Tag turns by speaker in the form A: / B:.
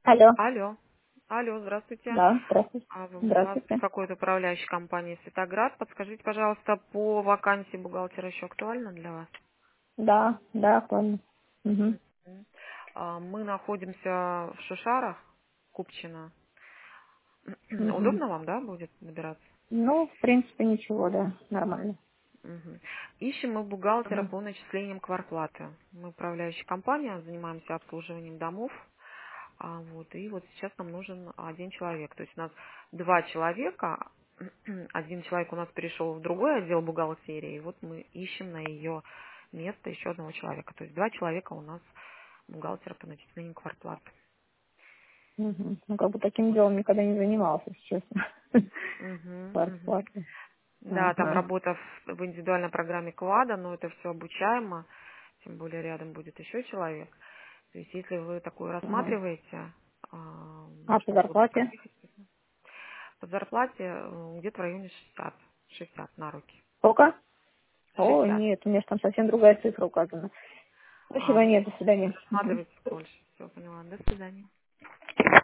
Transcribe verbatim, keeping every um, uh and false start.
A: Алло.
B: Алло. Алло, здравствуйте.
A: Да, здравствуйте.
B: А вы- Нас
A: Здравствуйте.
B: беспокоит управляющая компания «Светоград». Подскажите, пожалуйста, по вакансии бухгалтера еще актуально для вас?
A: Да, да, понял. Угу.
B: Мгм. А, Мы находимся в Шушарах, Купчино.
A: Угу.
B: Удобно вам, да, будет добираться?
A: Ну, в принципе, ничего, да, нормально.
B: Мгм. Ищем мы бухгалтера
A: Мгм.
B: по начислениям квартплаты. Мы управляющая компания, занимаемся обслуживанием домов. А, вот, и вот сейчас нам нужен один человек. То есть у нас два человека, один человек у нас перешел в другой отдел бухгалтерии, и вот мы ищем на ее место еще одного человека. То есть два человека у нас бухгалтера по начислению квартплаты.
A: Угу. Ну, как бы таким делом никогда не занимался, если честно.
B: Мгм, мгм.
A: Квартплаты.
B: Да, там
A: Ага.
B: работа в, в индивидуальной программе Квада, но это все обучаемо, тем более рядом будет еще человек. То есть если вы такое
A: Ага.
B: рассматриваете, а,
A: А по
B: можно было бы
A: зарплате?
B: подъехать. По зарплате э, где-то в районе шестьдесят, шестьдесят на руки.
A: Сколько? О,
B: шестьдесят.
A: нет, у меня же там совсем другая цифра указана.
B: А,
A: Спасибо, нет, до свидания. Мгм.
B: рассматривать больше. Все, поняла. До свидания.